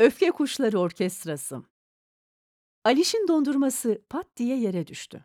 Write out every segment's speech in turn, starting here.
Öfke Kuşları Orkestrası. Aliş'in dondurması pat diye yere düştü.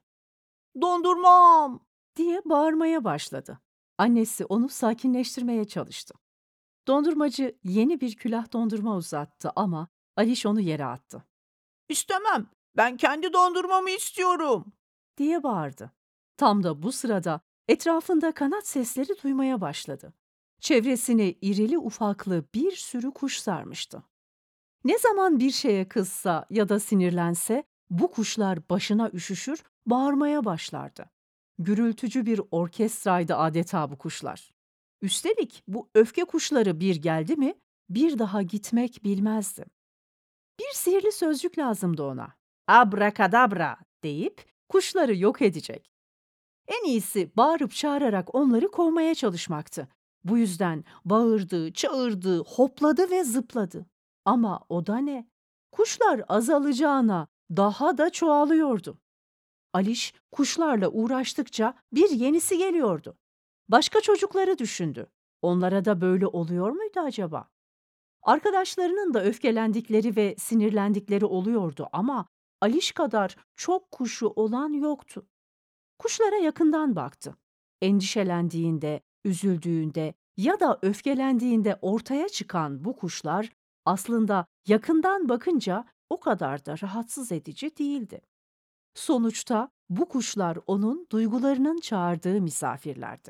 Dondurmam! Diye bağırmaya başladı. Annesi onu sakinleştirmeye çalıştı. Dondurmacı yeni bir külah dondurma uzattı ama Aliş onu yere attı. İstemem. Ben kendi dondurmamı istiyorum. Diye bağırdı. Tam da bu sırada etrafında kanat sesleri duymaya başladı. Çevresini irili ufaklı bir sürü kuş sarmıştı. Ne zaman bir şeye kızsa ya da sinirlense bu kuşlar başına üşüşür, bağırmaya başlardı. Gürültücü bir orkestraydı adeta bu kuşlar. Üstelik bu öfke kuşları bir geldi mi bir daha gitmek bilmezdi. Bir sihirli sözcük lazımdı ona. Abrakadabra deyip kuşları yok edecek. En iyisi bağırıp çağırarak onları kovmaya çalışmaktı. Bu yüzden bağırdı, çağırdı, hopladı ve zıpladı. Ama o da ne? Kuşlar azalacağına daha da çoğalıyordu. Aliş kuşlarla uğraştıkça bir yenisi geliyordu. Başka çocukları düşündü. Onlara da böyle oluyor muydu acaba? Arkadaşlarının da öfkelendikleri ve sinirlendikleri oluyordu ama Aliş kadar çok kuşu olan yoktu. Kuşlara yakından baktı. Endişelendiğinde, üzüldüğünde ya da öfkelendiğinde ortaya çıkan bu kuşlar aslında yakından bakınca o kadar da rahatsız edici değildi. Sonuçta bu kuşlar onun duygularının çağırdığı misafirlerdi.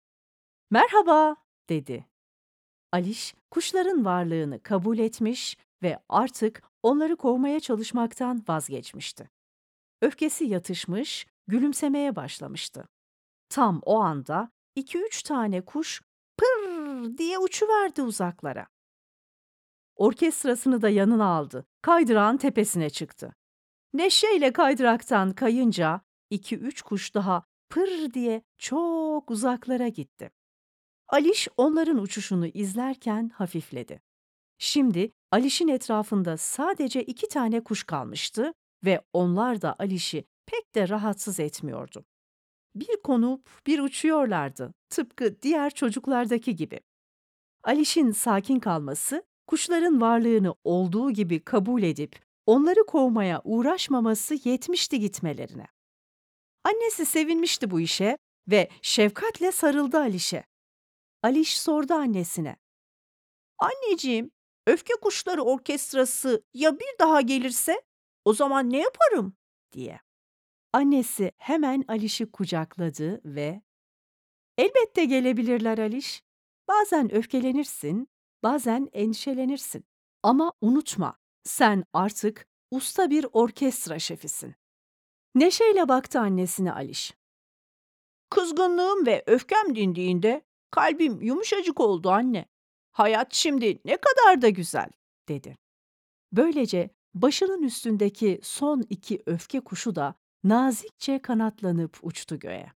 "Merhaba," dedi. Aliş, kuşların varlığını kabul etmiş ve artık onları kovmaya çalışmaktan vazgeçmişti. Öfkesi yatışmış, gülümsemeye başlamıştı. Tam o anda 2-3 tane kuş pırr diye uçuverdi uzaklara. Orkestrasını da yanına aldı. Kaydırağın tepesine çıktı. Neşeyle kaydıraktan kayınca 2-3 kuş daha pır diye çok uzaklara gitti. Aliş onların uçuşunu izlerken hafifledi. Şimdi Aliş'in etrafında sadece 2 tane kuş kalmıştı ve onlar da Aliş'i pek de rahatsız etmiyordu. Bir konup bir uçuyorlardı, tıpkı diğer çocuklardaki gibi. Aliş'in sakin kalması, kuşların varlığını olduğu gibi kabul edip onları kovmaya uğraşmaması yetmişti gitmelerine. Annesi sevinmişti bu işe ve şefkatle sarıldı Aliş'e. Aliş sordu annesine. Anneciğim, öfke kuşları orkestrası ya bir daha gelirse? O zaman ne yaparım? Diye. Annesi hemen Aliş'i kucakladı ve "Elbette gelebilirler Aliş. Bazen öfkelenirsin, bazen endişelenirsin. Ama unutma, sen artık usta bir orkestra şefisin." Neşeyle baktı annesine Aliş. Kızgınlığım ve öfkem dindiğinde kalbim yumuşacık oldu anne. Hayat şimdi ne kadar da güzel, dedi. Böylece başının üstündeki son 2 öfke kuşu da nazikçe kanatlanıp uçtu göğe.